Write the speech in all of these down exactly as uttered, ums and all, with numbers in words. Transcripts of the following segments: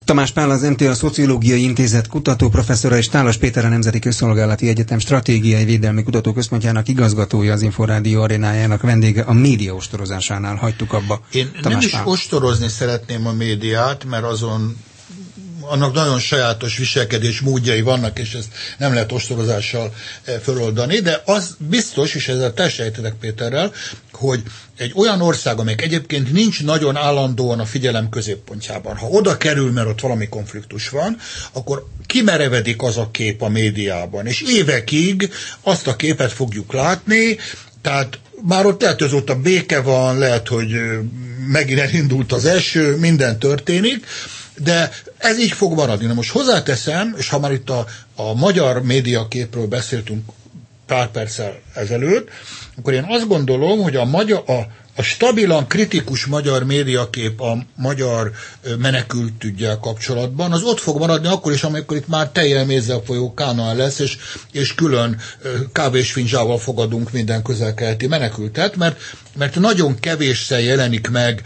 Tamás Pál, az em té á Szociológiai Intézet kutatóprofesszora, és Tálas Péter, a Nemzeti Közszolgálati Egyetem Stratégiai Védelmi Kutatóközpontjának igazgatója, az Inforádió arénájának vendége. A média ostorozásánál hagytuk abba. Én Tamás nem is Pál. ostorozni szeretném a médiát, mert azon annak nagyon sajátos viselkedés módjai vannak, és ezt nem lehet ostorozással föloldani, de az biztos, és ezzel teljesen egyetek Péterrel, hogy egy olyan ország, amelyik egyébként nincs nagyon állandóan a figyelem középpontjában, ha oda kerül, mert ott valami konfliktus van, akkor kimerevedik az a kép a médiában, és évekig azt a képet fogjuk látni, tehát már ott lehet, hogy azóta béke van, lehet, hogy megint elindult az eső, minden történik, de ez így fog maradni. Na most hozzáteszem, és ha már itt a, a magyar médiaképről beszéltünk pár perccel ezelőtt, akkor én azt gondolom, hogy a, magyar, a, a stabilan kritikus magyar médiakép a magyar menekültüggyel kapcsolatban, az ott fog maradni akkor is, amikor itt már tejjel mézzel folyó Kánaán lesz, és, és külön kávésfinzsával fogadunk minden közel-keleti menekültet, mert, mert nagyon kevésszer jelenik meg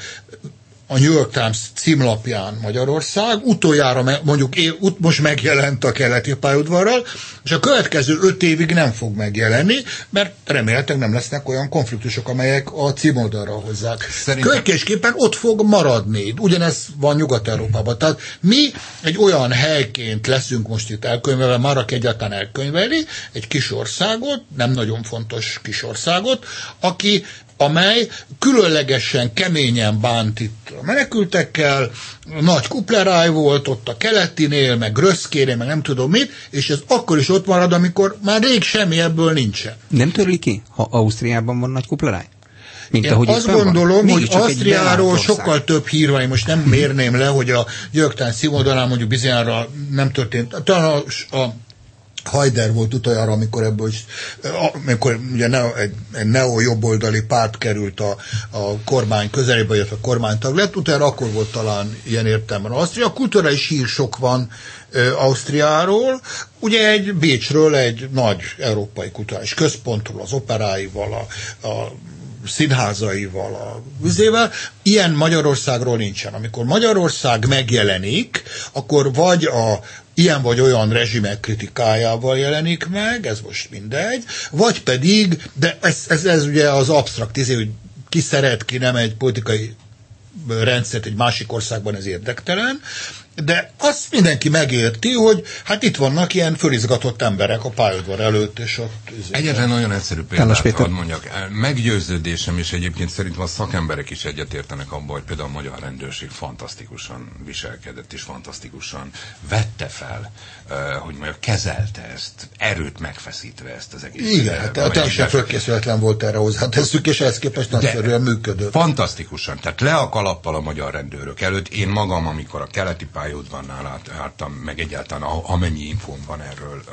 a New York Times címlapján Magyarország, utoljára mondjuk most megjelent a keleti pályaudvarral, és a következő öt évig nem fog megjelenni, mert remélhetőleg nem lesznek olyan konfliktusok, amelyek a címoldalra hozzák. Következésképpen ott fog maradni. Ugyanez van Nyugat-Európában. Tehát mi egy olyan helyként leszünk most itt elkönyvelve, már aki egyáltalán elkönyveli, egy kis országot, nem nagyon fontos kis országot, aki amely különlegesen keményen bánt itt a menekültekkel, nagy kupleráj volt ott a keletinél, meg Gröszkére, meg nem tudom mit, és ez akkor is ott marad, amikor már rég semmi ebből nincsen. Nem törli ki, ha Ausztriában van nagy kupleráj? Mint Én azt gondolom, hogy Ausztriáról sokkal több hír van, én most nem mérném le, hogy a Györgtán színvonalán mondjuk bizonyára nem történt. Talán a, a Haider volt utoljára, amikor ebből is, amikor ugye neo, egy, egy neo-jobboldali párt került a, a kormány közelébe, illetve a kormánytag lett, utána akkor volt talán ilyen értelemben Ausztria. Kulturális hír sok van e, Ausztriáról, ugye egy Bécsről, egy nagy európai kulturális központról, az operáival, a, a színházaival, a vizével, ilyen Magyarországról nincsen. Amikor Magyarország megjelenik, akkor vagy a ilyen vagy olyan rezsimek kritikájával jelenik meg, ez most mindegy, vagy pedig, de ez, ez, ez ugye az absztrakt izé, hogy ki szeret, ki nem egy politikai rendszert egy másik országban, ez érdektelen, de azt mindenki megérti, hogy hát itt vannak ilyen fölizgatott emberek a pályaudvar előtt, és ott... Egyetlen nagyon egyszerű példát hadd mondjak. Meggyőződésem, és egyébként szerintem a szakemberek is egyetértenek abban, hogy például a magyar rendőrség fantasztikusan viselkedett, és fantasztikusan vette fel, hogy mondjuk kezelte ezt, erőt megfeszítve ezt az egész. Igen, hát a teljesen fölkészületlen volt erre hozzátesszük, és ehhez képest nagyszerűen működött. Fantasztikusan, tehát le a kalappal a magyar rendőrök előtt. Én magam, amikor a keleti pályaudvarnál álltam, meg egyáltalán amennyi infóm van erről,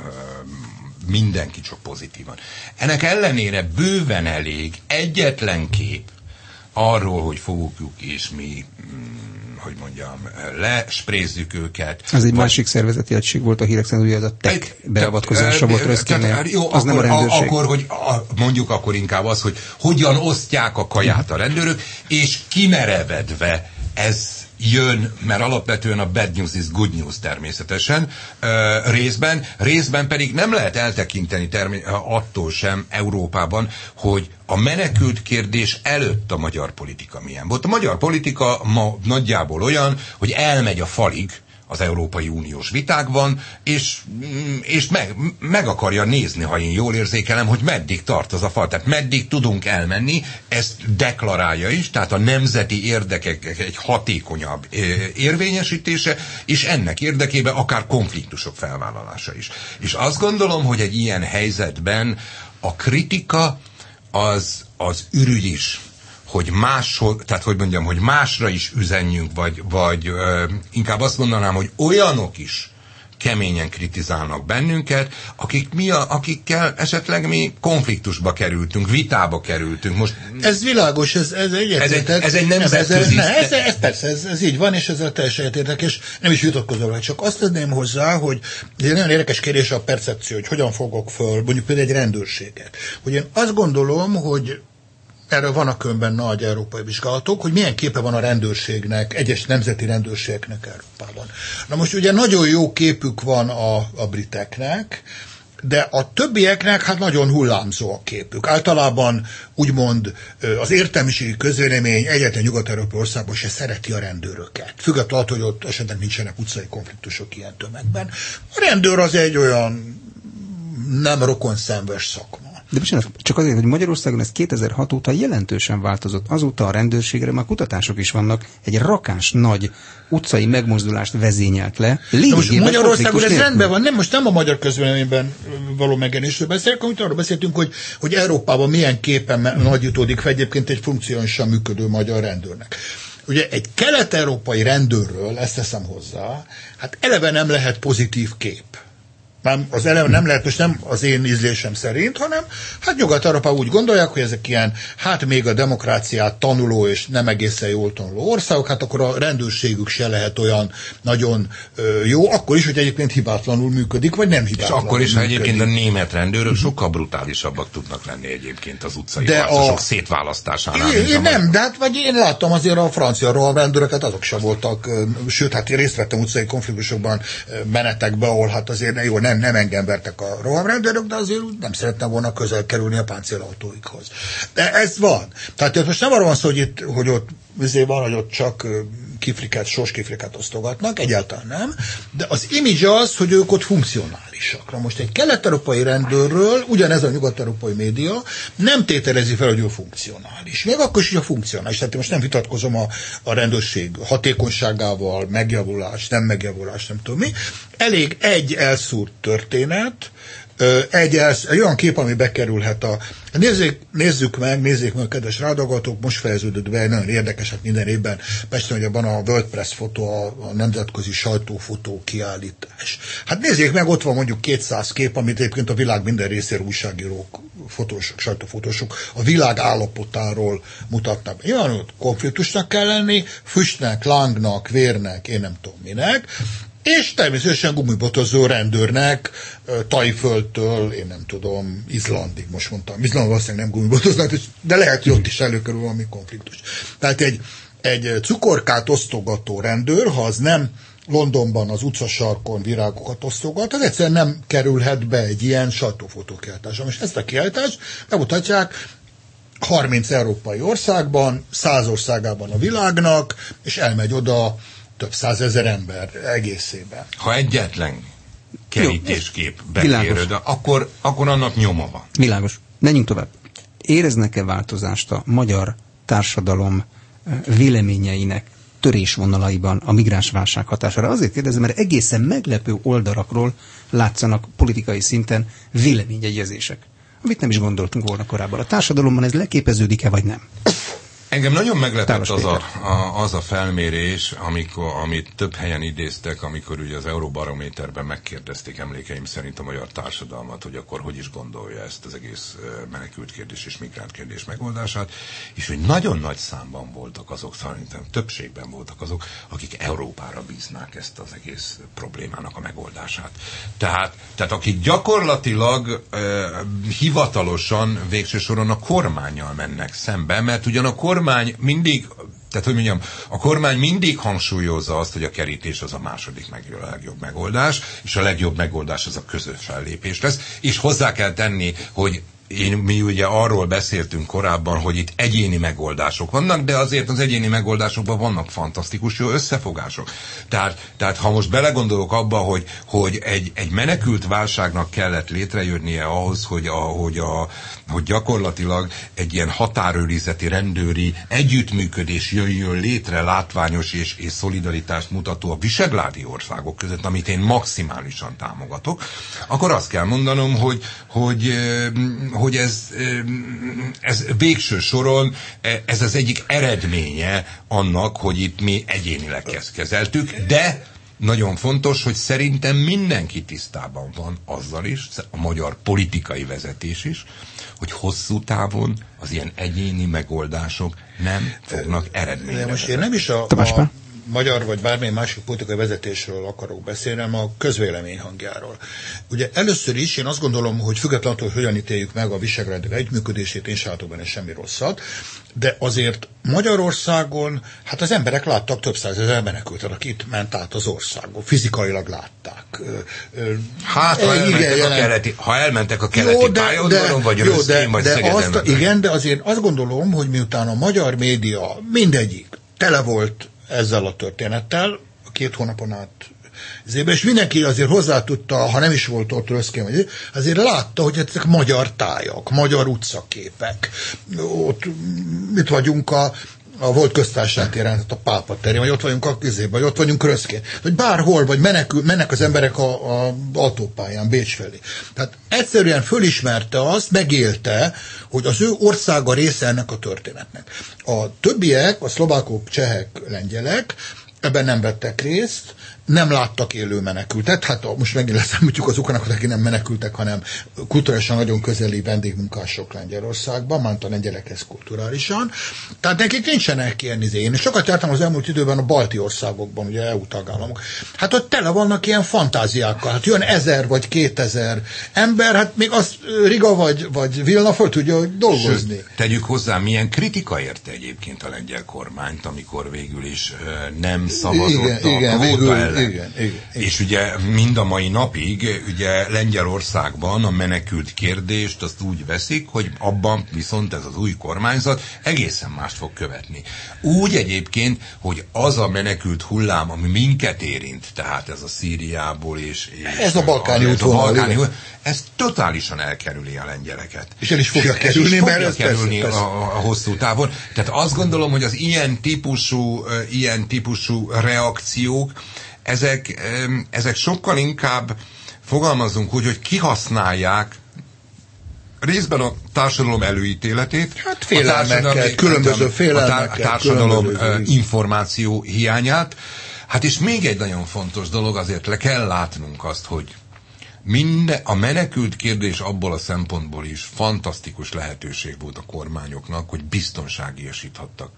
mindenki csak pozitívan. Ennek ellenére bőven elég egyetlen kép arról, hogy fogjuk és mi, hogy mondjam, lesprézzük őket. Ez egy vagy... másik szervezeti egység volt a hírek szerint, ugye az a tech beavatkozása volt Röszkénél. Jó, az akkor, nem a rendőrség. Akkor, hogy a, mondjuk akkor inkább az, hogy hogyan osztják a kaját a rendőrök, és kimerevedve ez jön, mert alapvetően a bad news is good news természetesen uh, részben, részben pedig nem lehet eltekinteni termé- attól sem Európában, hogy a menekült kérdés előtt a magyar politika milyen volt. A magyar politika ma nagyjából olyan, hogy elmegy a falig az Európai Uniós vitákban, és, és meg, meg akarja nézni, ha én jól érzékelem, hogy meddig tart az a fal. Tehát meddig tudunk elmenni, ezt deklarálja is, tehát a nemzeti érdekek egy hatékonyabb érvényesítése, és ennek érdekében akár konfliktusok felvállalása is. És azt gondolom, hogy egy ilyen helyzetben a kritika az, az ürügy is, hogy máshol, tehát hogy mondjam, hogy másra is üzenjünk, vagy, vagy ö, inkább azt mondanám, hogy olyanok is keményen kritizálnak bennünket, akik mi a, akikkel esetleg mi konfliktusba kerültünk, vitába kerültünk. Most, ez világos, ez, ez, ez, egy, ez egy nemzetközi... Ez, ez, ez, persze, ez, ez így van, és ezzel teljesen egyetértek, és nem is vitatkozom, csak azt tenném hozzá, hogy ez egy nagyon érdekes kérdés a percepció, hogy hogyan fogok föl, mondjuk például egy rendőrséget. Hogy én azt gondolom, hogy erről vannak önben nagy európai vizsgálatok, hogy milyen képe van a rendőrségnek, egyes nemzeti rendőrségeknek Európában. Na most ugye nagyon jó képük van a, a briteknek, de a többieknek hát nagyon hullámzó a képük. Általában úgymond az értelmiségi közvélemény egyetlen nyugat-európai országban se szereti a rendőröket. Függetlenül attól, hogy ott esetleg nincsenek utcai konfliktusok ilyen tömegben. A rendőr az egy olyan nem rokonszenves szakma. De bocsánat, csak azért, hogy Magyarországon ez kétezer-hat óta jelentősen változott. Azóta a rendőrségre már kutatások is vannak. Egy rakás nagy utcai megmozdulást vezényelt le. Most Magyarországon ez rendben van. Nem, most nem a magyar közvéleményben való megjelenésről beszélek, amit arról beszéltünk, hogy, hogy Európában milyen képen nagyítódik fel egyébként egy funkciósan működő magyar rendőrnek. Ugye egy kelet-európai rendőrről, ezt teszem hozzá, hát eleve nem lehet pozitív kép. Nem, az eleve nem lehet, most nem az én ízlésem szerint, hanem hát Nyugat-Európa úgy gondolják, hogy ezek ilyen, hát még a demokráciát tanuló és nem egészen jól tanuló országok, hát akkor a rendőrségük se lehet olyan nagyon ö, jó, akkor is, hogy egyébként hibátlanul működik, vagy nem hibátlanul. És akkor is, ha egyébként a német rendőrök uh-huh. sokkal brutálisabbak tudnak lenni egyébként az utcai de harcosok a... szétválasztásánál. Én, én nem, de hát vagy én láttam azért a francia rohamrendőröket, azok sem voltak, sőt, hát én részt vettem utcai konfliktusokban, menetekbe, ahol hát azért jó, nem, nem engem vertek a rohamrendőrök, de azért nem szerettem volna közel kerülni a páncélautóikhoz. De ez van. Tehát most nem arról van szó, hogy, itt, hogy ott azért van, hogy ott csak kifliket, sorskifliket osztogatnak, egyáltalán nem, de az image az, hogy ők ott funkcionálisak. Na most egy kelet-európai rendőrről, ugyanez a nyugat-európai média nem tételezi fel, hogy ő funkcionális. Még akkor is, hogy a funkcionális. Tehát most nem vitatkozom a, a rendőrség hatékonyságával, megjavulás, nem megjavulás, nem tudom mi. Elég egy elszúrt történet, egy, elsz, egy olyan kép, ami bekerülhet a... Nézzék, nézzük meg, nézzék meg, kedves rádogatók, most fejeződött be, nagyon érdekes, hát minden évben Pesten, hogy abban a World Press fotó, a, a nemzetközi sajtófotó kiállítás. Hát nézzék meg, ott van mondjuk kétszáz kép, amit egyébként a világ minden részéről újságírók, fotósok, sajtófotósok a világ állapotáról mutatnak. Olyan, hogy konfliktusnak kell lenni, füstnek, lángnak, vérnek, én nem tudom minek, és természetesen gumibotozó rendőrnek Tajföldtől, én nem tudom, Izlandig, most mondtam. Izland valószínűleg nem gumibotoznak, de lehet, hogy ott is előkerül valami konfliktus. Tehát egy, egy cukorkát osztogató rendőr, ha az nem Londonban az utcasarkon virágokat osztogat, az egyszerűen nem kerülhet be egy ilyen sajtófotókiállításra. Most ezt a kiállítást bemutatják harminc európai országban, száz országában a világnak, és elmegy oda több százezer ember egészében. Ha egyetlen kerítéskép bekérőd, akkor, akkor annak nyoma van. Világos. Menjünk tovább. Éreznek-e változást a magyar társadalom véleményeinek törésvonalaiban a migránsválság hatására? Azért kérdezem, mert egészen meglepő oldalakról látszanak politikai szinten véleményegyezések, amit nem is gondoltunk volna korábban. A társadalomban ez leképeződik-e, vagy nem? Engem nagyon meglepett az a, a, az a felmérés, amikor, amit több helyen idéztek, amikor ugye az Euróbarométerben megkérdezték emlékeim szerint a magyar társadalmat, hogy akkor hogy is gondolja ezt az egész menekült kérdés és migránt kérdés megoldását, és hogy nagyon nagy számban voltak azok, szerintem többségben voltak azok, akik Európára bíznák ezt az egész problémának a megoldását. Tehát, tehát akik gyakorlatilag eh, hivatalosan végső soron a kormánnyal mennek szembe, mert ugyan a kormány kormány mindig, tehát hogy mondjam, a kormány mindig hangsúlyozza azt, hogy a kerítés az a második meg, a legjobb megoldás, és a legjobb megoldás az a közös fellépés lesz, és hozzá kell tenni, hogy én, mi ugye arról beszéltünk korábban, hogy itt egyéni megoldások vannak, de azért az egyéni megoldásokban vannak fantasztikus jó összefogások. Tehát, tehát ha most belegondolok abba, hogy, hogy egy, egy menekült válságnak kellett létrejönnie ahhoz, hogy, a, hogy, a, hogy gyakorlatilag egy ilyen határőrizeti, rendőri együttműködés jöjjön létre, látványos és, és szolidaritást mutató a visegrádi országok között, amit én maximálisan támogatok, akkor azt kell mondanom, hogy, hogy hogy ez, ez végső soron ez az egyik eredménye annak, hogy itt mi egyénileg ezt kezeltük, de nagyon fontos, hogy szerintem mindenki tisztában van azzal is, a magyar politikai vezetés is, hogy hosszú távon az ilyen egyéni megoldások nem fognak eredményre. De most én nem is a, a magyar vagy bármilyen másik politikai vezetésről akarok beszélni, hanem a közvélemény hangjáról. Ugye először is én azt gondolom, hogy függetlenül, hogy hogyan ítéljük meg a Visegrád együttműködését, én sem látok benne semmi rosszat, de azért Magyarországon, hát az emberek láttak több százezer menekültet, akik itt ment át az országon, fizikailag látták. Hát, ha elmentek, igen, a, keleti, ha elmentek a keleti jó, de, pályaudvaron, vagy jó, Röszkén, vagy de Szegeden. Azt, igen, de azért azt gondolom, hogy miután a magyar média mindegyik tele volt ezzel a történettel, a két hónapon át zébe, és mindenki azért hozzá tudta, ha nem is volt ott Röszkén, vagy azért látta, hogy ezek magyar tájak, magyar utcaképek. Ott mit vagyunk a a volt köztársaság téren, a Pápa terén, vagy ott vagyunk a közében, vagy ott vagyunk Röszkén. Vagy bárhol, vagy menekül, mennek az emberek a, a autópályán Bécs felé. Tehát egyszerűen fölismerte azt, megélte, hogy az ő országa része ennek a történetnek. A többiek, a szlovákok, csehek, lengyelek ebben nem vettek részt, nem láttak élő menekültet, hát most megint leszámítjuk az ukránokat, akik nem menekültek, hanem kulturálisan nagyon közeli vendégmunkások Lengyelországban, ment a lengyelekhez kulturálisan. Tehát nekik nincsenek ilyen izé. Én sokat jártam az elmúlt időben a balti országokban, ugye é u tagállamok. Hát ott tele vannak ilyen fantáziákkal. Hát jön ezer vagy kétezer ember, hát még az Riga vagy, vagy Vilna föl tudja dolgozni. Sőt, tegyük hozzá, milyen kritika érte egyébként a lengyel kormányt, amikor végül is nem szavazott igen, a igen, kvóta ellen. Igen, igen, igen. És ugye mind a mai napig ugye Lengyelországban a menekült kérdést azt úgy veszik, hogy abban viszont ez az új kormányzat egészen mást fog követni. Úgy egyébként, hogy az a menekült hullám, ami minket érint, tehát ez a Szíriából és, és ez a balkáni útvonal, ez totálisan elkerüli a lengyeleket. És el is fogja és kerülni, is mert fogja ez kerülni persze, persze. A, a hosszú távon. Tehát azt gondolom, hogy az ilyen típusú, ilyen típusú reakciók Ezek, ezek sokkal inkább, fogalmazunk úgy, hogy kihasználják részben a társadalom előítéletét, hát félelmeket, különböző félelmeket, a társadalom különböző információ hiányát. Hát és még egy nagyon fontos dolog, azért le kell látnunk azt, hogy minden, a menekült kérdés abból a szempontból is fantasztikus lehetőség volt a kormányoknak, hogy biztonságiasíthattak.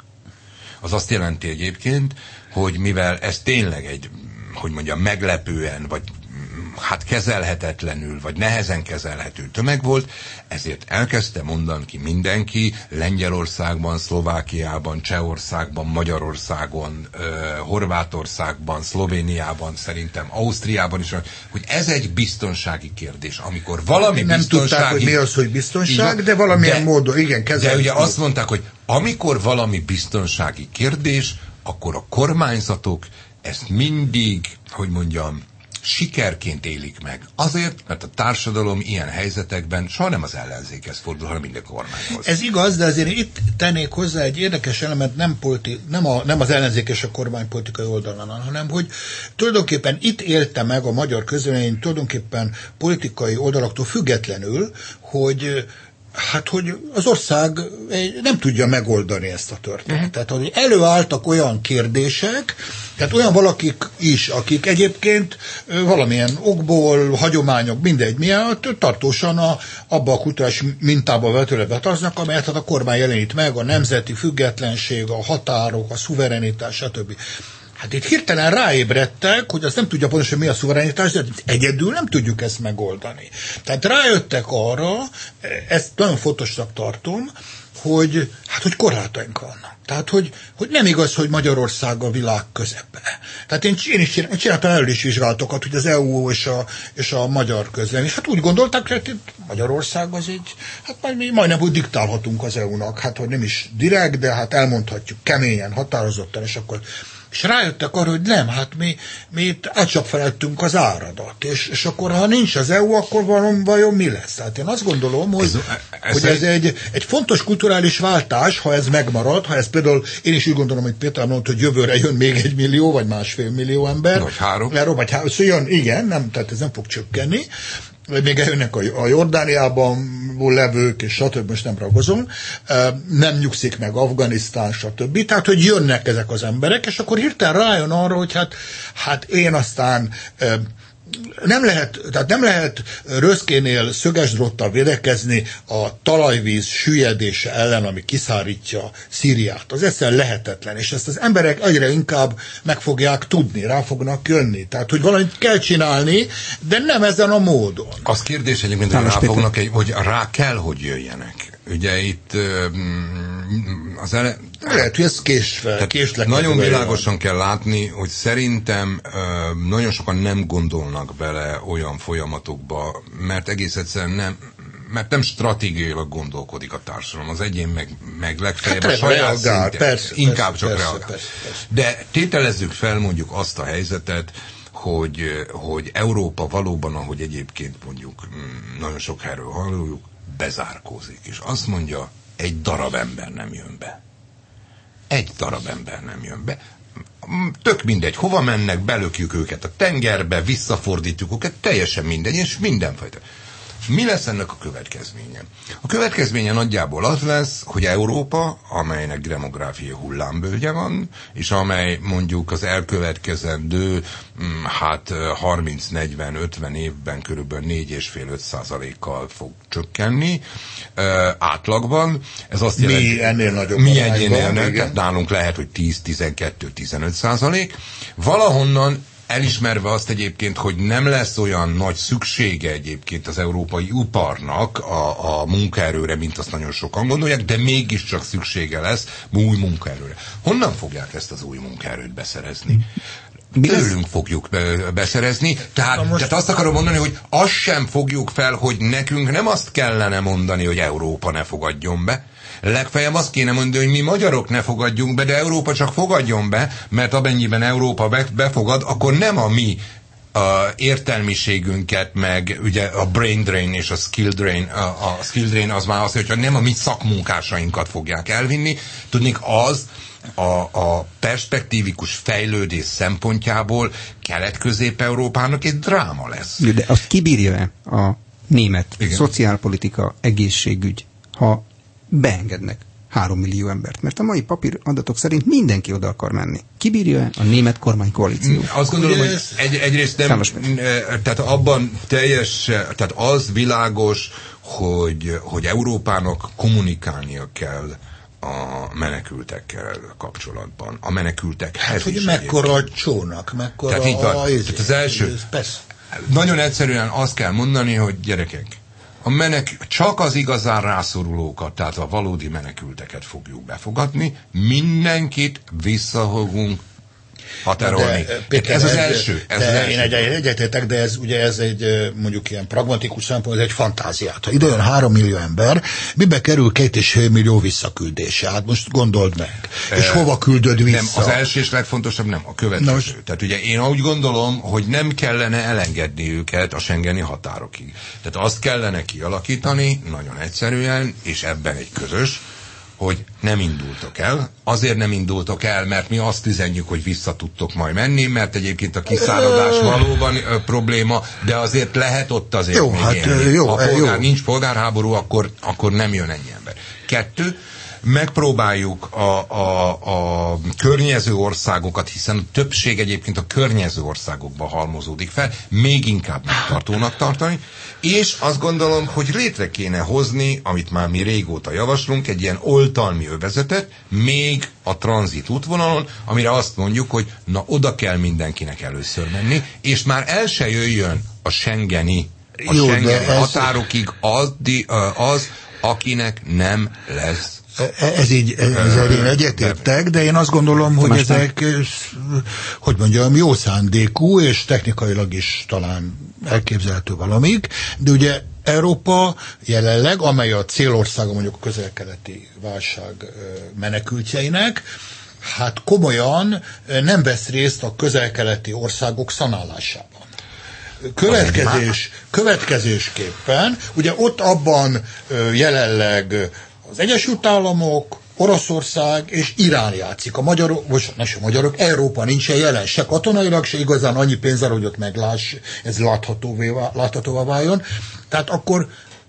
Az azt jelenti egyébként, hogy mivel ez tényleg egy, hogy mondjam, meglepően, vagy hát kezelhetetlenül, vagy nehezen kezelhető tömeg volt, ezért elkezdte mondani ki mindenki, Lengyelországban, Szlovákiában, Csehországban, Magyarországon, uh, Horvátországban, Szlovéniában, szerintem Ausztriában is, hogy ez egy biztonsági kérdés. Amikor valami nem biztonsági... tudták, hogy mi az, hogy biztonság, igen, de valamilyen de, módon, igen, kezelhető. De ugye azt mondták, hogy amikor valami biztonsági kérdés, akkor a kormányzatok ezt mindig, hogy mondjam, sikerként élik meg. Azért, mert a társadalom ilyen helyzetekben soha nem az ellenzékhez fordul, hanem minden kormányhoz. Ez igaz, de azért itt tennék hozzá egy érdekes elemet, nem, politi- nem, a, nem az ellenzék és a kormány politikai oldalán, hanem hogy tulajdonképpen itt élte meg a magyar közvélemény tulajdonképpen politikai oldalaktól függetlenül, hogy hát, hogy az ország nem tudja megoldani ezt a történetet. Tehát, hogy előálltak olyan kérdések, tehát olyan valakik is, akik egyébként valamilyen okból, hagyományok, mindegy, milyen, tartósan a, abba a kulturális mintába vetőle betartoznak, amelyet hát a kormány jelenít meg, a nemzeti függetlenség, a határok, a szuverenitás, stb. Hát itt hirtelen ráébredtek, hogy azt nem tudja pontosan, mi a szuverenitás, de egyedül nem tudjuk ezt megoldani. Tehát rájöttek arra, ezt nagyon fontosnak tartom, hogy, hát, hogy korlátaink vannak. Tehát, hogy, hogy nem igaz, hogy Magyarország a világ közepe. Tehát én, én is csináltam, csináltam elő is vizsgálatokat, hogy az é u és a, és a magyar közlemény. Hát úgy gondolták, hogy Magyarország az egy, hát majd mi majdnem úgy diktálhatunk az é u-nak. Hát, hogy nem is direkt, de hát elmondhatjuk keményen, határozottan, és akkor és rájöttek arra, hogy nem, hát mi, mi itt átcsapfelettünk az áradat, és, és akkor ha nincs az é u, akkor vajon, vajon mi lesz? Hát én azt gondolom, hogy ez, ez, hogy ez egy, egy fontos kulturális váltás, ha ez megmarad, ha ez például, én is úgy gondolom, hogy Péter mondta, hogy jövőre jön még egy millió, vagy másfél millió ember. Vagy három. Mert, vagy három. Szóval jön, igen, nem, tehát ez nem fog csökkenni. Még eljönnek a, a Jordániában levők, és stb. Most nem ragozom, nem nyugszik meg Afganisztán, stb. Tehát, hogy jönnek ezek az emberek, és akkor hirtelen rájön arra, hogy hát, hát én aztán nem lehet, tehát nem lehet röszkénél szögesdróttal védekezni a talajvíz süllyedése ellen, ami kiszárítja Szíriát. Az egyszerűen lehetetlen, és ezt az emberek egyre inkább meg fogják tudni, rá fognak jönni. Tehát, hogy valamit kell csinálni, de nem ezen a módon. Az kérdés egyébként, hogy rá fognak, egy, hogy rá kell, hogy jöjjenek. Ugye itt az ele... Lehet, hogy ez késve, késlek. Nagyon világosan kell látni, hogy szerintem nagyon sokan nem gondolnak bele olyan folyamatokba, mert egész egyszerűen nem, mert nem stratégiailag gondolkodik a társadalom. Az egyén meg, meg legfeljebb hát a saját reagál, szinten. Persze, inkább persze, csak persze, reagál. Persze, persze. De tételezzük fel mondjuk azt a helyzetet, hogy, hogy Európa valóban, ahogy egyébként mondjuk nagyon sok erről halljuk, bezárkózik, és azt mondja, egy darab ember nem jön be. Egy darab ember nem jön be. Tök mindegy, hova mennek, belökjük őket a tengerbe, visszafordítjuk őket, teljesen mindegy, és mindenfajta. Mi lesz ennek a következménye? A következménye nagyjából az lesz, hogy Európa, amelynek demográfiai hullámbölgye van, és amely mondjuk az elkövetkezendő hát harminc negyven ötven évben körülbelül négy egész öt százalékkal fog csökkenni átlagban. Ez azt jelenti, mi ennél nagyobb mi ennél, tehát nálunk lehet, hogy tíz tizenkettő tizenöt százalék. Valahonnan elismerve azt egyébként, hogy nem lesz olyan nagy szüksége egyébként az európai iparnak a, a munkaerőre, mint azt nagyon sokan gondolják, de mégiscsak szüksége lesz új munkaerőre. Honnan fogják ezt az új munkaerőt beszerezni? Tőlünk fogjuk beszerezni, tehát, most... tehát azt akarom mondani, hogy azt sem fogjuk fel, hogy nekünk nem azt kellene mondani, hogy Európa ne fogadjon be. Legfeljebb azt kéne mondani, hogy mi magyarok ne fogadjunk be, de Európa csak fogadjon be, mert amennyiben Európa befogad, akkor nem a mi a értelmiségünket, meg ugye a brain drain és a skill drain, a, a skill drain az már az, hogyha nem a mi szakmunkásainkat fogják elvinni. Tudnék, az a, a perspektívikus fejlődés szempontjából Kelet-Közép-Európának egy dráma lesz. De azt kibírja-e a német igen. szociálpolitika, egészségügy, ha beengednek három millió embert? Mert a mai papíradatok szerint mindenki oda akar menni. Kibírja a német kormánykoalíció? Azt gondolom, hogy egy, egyrészt nem, tehát abban teljes, tehát az világos, hogy, hogy Európának kommunikálnia kell a menekültekkel kapcsolatban. A menekültekhez hát, hogy is. mekkora a csónak, mekkora tehát így van. a... Tehát az első, nagyon egyszerűen azt kell mondani, hogy gyerekek, a menek, csak az igazán rászorulókat, tehát a valódi menekülteket fogjuk befogadni, mindenkit visszahogunk határolni. Péter, ez az első. Ez de az első. Én egy, egyetértek, de ez ugye ez egy mondjuk ilyen pragmatikus szempont, ez egy fantáziát. Ha ide jön három millió ember, mibe kerül két és fél millió visszaküldése? Hát most gondold meg. E, és hova küldöd vissza? Nem, az első és legfontosabb nem, a következő. Nos. Tehát ugye én úgy gondolom, hogy nem kellene elengedni őket a schengeni határokig. Tehát azt kellene kialakítani, nagyon egyszerűen, és ebben egy közös, hogy nem indultok el. Azért nem indultok el, mert mi azt üzenjük, hogy vissza tudtok majd menni, mert egyébként a kiszáradás valóban ö, probléma, de azért lehet ott azért jó, még hát, élni. jó, ha polgár, jó. nincs polgárháború, akkor, akkor nem jön ennyi ember. Kettő, megpróbáljuk a, a, a környező országokat, hiszen a többség egyébként a környező országokban halmozódik fel, még inkább megtartónak tartani, és azt gondolom, hogy létre kéne hozni, amit már mi régóta javaslunk, egy ilyen oltalmi övezetet, még a tranzit útvonalon, amire azt mondjuk, hogy na oda kell mindenkinek először menni, és már el se jöjjön a schengeni, a Jó, schengeni határokig az, az, akinek nem lesz. Ez így, ezzel én egyetértek, de én azt gondolom, hogy ezek, hogy mondjam, jó szándékú, és technikailag is talán elképzelhető valamik, de ugye Európa jelenleg, amely a célországa mondjuk a közel-keleti válság menekültjeinek, hát komolyan nem vesz részt a közel-keleti országok szanálásában. Következés, következésképpen, ugye ott abban jelenleg az Egyesült Államok, Oroszország és Irán játszik. A magyarok, vagy ne sem magyarok, Európa nincsen jelen, se katonailag, se igazán annyi pénzzel, hogy ott megláss, ez láthatóvá, láthatóvá váljon. Tehát akkor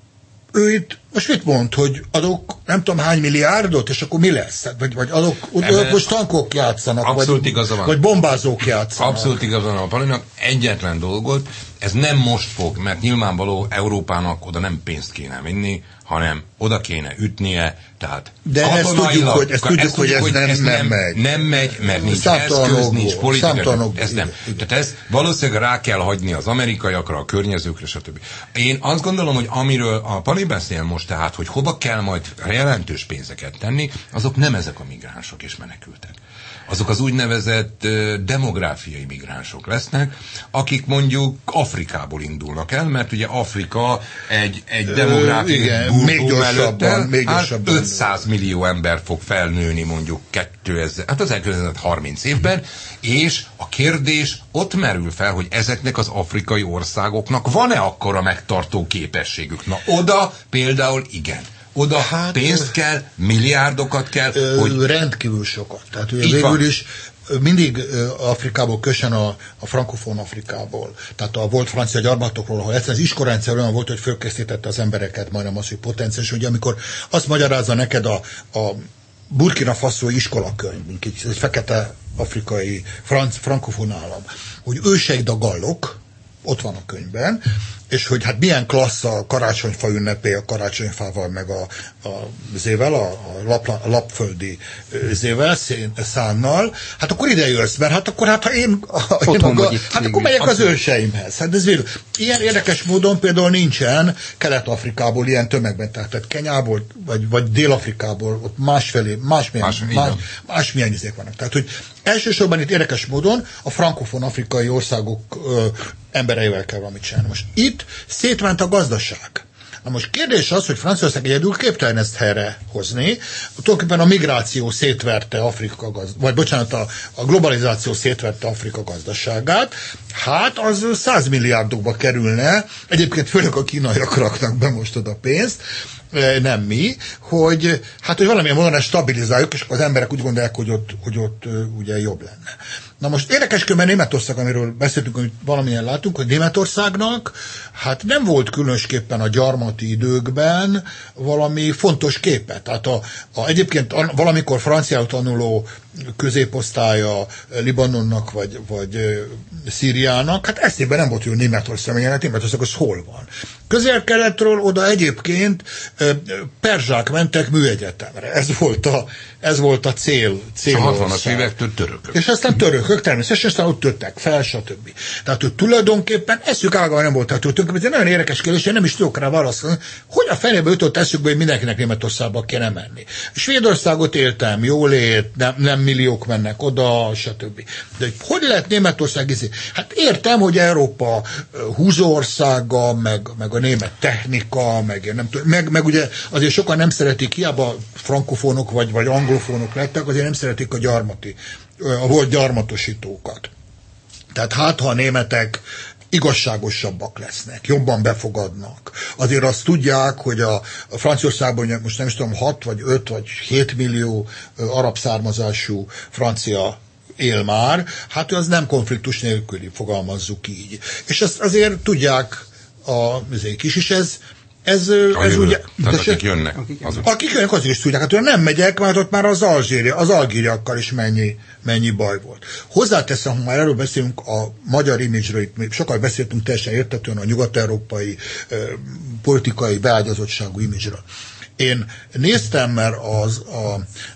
ő itt most mit mond, hogy adok nem tudom hány milliárdot, és akkor mi lesz? Vagy, vagy adok, adok most tankok játszanak, vagy, vagy bombázók játszanak. Abszolút igaza van a Palinak. Egyetlen dolgot, ez nem most fog, mert nyilvánvaló Európának oda nem pénzt kéne vinni, hanem oda kéne ütnie, tehát de ezt tudjuk, hogy, ezt tudjuk, ezt hogy ez, hogy nem, ez nem, nem megy. Nem megy, mert nincs eszköz, nincs politika, ez nem. Tehát ezt valószínűleg rá kell hagyni az amerikaiakra, a környezőkre, stb. Én azt gondolom, hogy amiről a Pali beszél most, tehát, hogy hova kell majd jelentős pénzeket tenni, azok nem ezek a migránsok és menekültek. Azok az úgynevezett uh, demográfiai migránsok lesznek, akik mondjuk Afrikából indulnak el, mert ugye Afrika egy, egy demográfiai burgó mellett még hát ötszáz millió ember fog felnőni mondjuk kétezer, hát az kétezer-harminc évben, és a kérdés ott merül fel, hogy ezeknek az afrikai országoknak van-e akkora megtartó képességük? Na oda például igen. Oda hát, pénzt kell, milliárdokat kell, ö, hogy... Rendkívül sokat. Tehát ugye végül van. Is mindig Afrikából kösen a, a frankofón Afrikából. Tehát a volt francia gyarmatokról, ahol egyszerűen az iskolarendszer olyan volt, hogy fölkészítette az embereket, majdnem az, hogy potenciális. Ugye amikor azt magyarázza neked a, a Burkina Faso iskolakönyv, mint egy, egy fekete afrikai franc, frankofón állam, hogy őseid a gallok, ott van a könyvben, és hogy hát milyen klassz a karácsonyfa ünnepé a karácsonyfával, meg a, a zével, a, a, lap, a lapföldi zével, szén, szánnal, hát akkor ide jössz, mert hát akkor hát ha én, én maga, hát akkor megyek az őseimhez. Hát ez végül. Ilyen érdekes módon például nincsen Kelet-Afrikából ilyen tömegben, tehát Kenyából, vagy, vagy Dél-Afrikából, ott másfelé, másmilyen, más, más, másmilyen izék vannak. Tehát, hogy elsősorban itt érdekes módon a frankofon afrikai országok ö, embereivel kell valamit csinálni. Most itt szétment a gazdaság. Na most kérdés az, hogy Franciaország egyedül képtelen ezt helyre hozni. Tulajdonképpen a migráció szétverte Afrika gazd... vagy bocsánat, a, a globalizáció szétverte Afrika gazdaságát. Hát az száz milliárdokba kerülne, egyébként főleg a kínaiak raknak be most oda pénzt, nem mi, hogy hát, hogy valamilyen módon ezt stabilizáljuk, és az emberek úgy gondolják, hogy ott, hogy ott ugye jobb lenne. Na most érdekes különben Németország, amiről beszéltünk, amit valamilyen látunk, hogy Németországnak hát nem volt különösképpen a gyarmati időkben valami fontos képe. Tehát a, a, egyébként a, valamikor franciául tanuló középosztálya Libanonnak vagy, vagy e, Szíriának, hát eszében nem volt, hogy Németország megjelent, hát Németország az hol van. Közel-keletről oda egyébként e, perzsák mentek műegyetemre. Ez volt a, ez volt a cél. cél a hatvanas évektől törökök. És aztán törökök természetesen, aztán ott töttek fel, stb. Tehát hogy tulajdonképpen eszük ágában nem volt, tehát tulajdonképpen ez egy nagyon érdekes kérdés, én nem is tudok rá válaszolni, hogy a fenébe jutott eszükbe, hogy mindenkinek Németországba kéne menni. Svédországot éltem, jólét, nem, nem milliók mennek oda, stb. De hogy, hogy lehet Németország izé? Hát értem, hogy Európa húzóországa, meg, meg a német technika, meg, nem tudom, meg, meg ugye azért sokan nem szeretik, hiába frankofónok vagy, vagy anglofónok lettek, azért nem szeretik a gyarmati, a volt gyarmatosítókat. Tehát hát, ha a németek igazságosabbak lesznek, jobban befogadnak. Azért azt tudják, hogy a, a Franciaországban most nem is tudom, hat vagy öt vagy hét millió arab származású francia él már, hát az nem konfliktus nélküli, fogalmazzuk így. És ezt azért tudják a műzék is, és ez Ez, ez ugye, tehát akik jönnek. Azok. Akik jönnek, azért is tudják. Hát nem megyek, mert ott már az Alzséria, az algériakkal is mennyi, mennyi baj volt. Hozzáteszem, ha már erről beszélünk a magyar imidzsről, itt sokkal beszéltünk teljesen értetően a nyugat-európai eh, politikai beágyazottságú imidzsről. Én néztem, mert az a,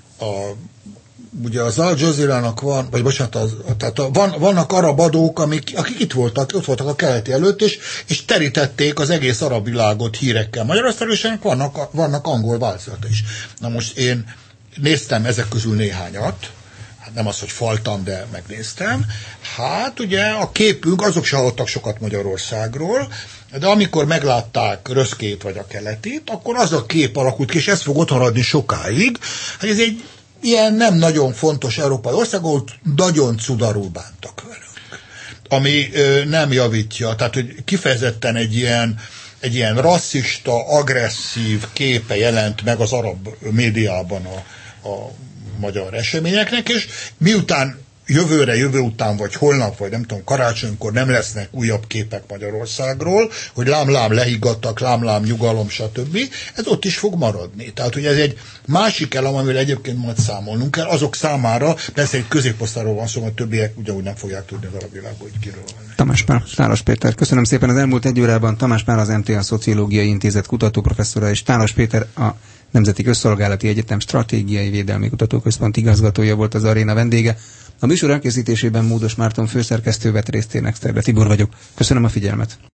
a ugye az Al Jazeera-nak van, vagy bocsánat, az, tehát a, van, vannak arab adók, amik, akik itt voltak, ott voltak a keleti előtt, és, és terítették az egész arab világot hírekkel. Magyarországon is vannak, vannak angol változata is. Na most én néztem ezek közül néhányat, hát nem az, hogy faltam, de megnéztem. Hát ugye a képünk, azok se hallottak sokat Magyarországról, de amikor meglátták Röszkét vagy a Keletit, akkor az a kép alakult ki, és ez fog ott maradni sokáig, hogy ez egy ilyen nem nagyon fontos európai ország, ahol nagyon cudarul bántak velünk. Ami ö, nem javítja, tehát hogy kifejezetten egy ilyen, egy ilyen rasszista, agresszív képe jelent meg az arab médiában a, a magyar eseményeknek, és miután jövőre, jövő után, vagy holnap, vagy nem tudom, karácsonykor nem lesznek újabb képek Magyarországról, hogy lám-lám lehiggadtak, lám-lám nyugalom, stb. Ez ott is fog maradni. Tehát, hogy ez egy másik elem, amivel egyébként majd számolnunk kell, azok számára, persze egy középosztályról van szó, mert többiek ugyanúgy nem fogják tudni az alapvilágban, hogy kiről van. Tamás Pál, Tálas Péter. Köszönöm szépen. Az elmúlt egy órában Tamás Pál, az em té á Szociológiai Intézet kutatóprofesszora, és Tálas Péter, a Nemzeti Közszolgálati Egyetem Stratégiai Védelmi Kutatóközpont igazgatója volt az aréna vendége. A műsor elkészítésében Módos Márton főszerkesztő vett részt, én Exterde Tibor vagyok. Köszönöm a figyelmet.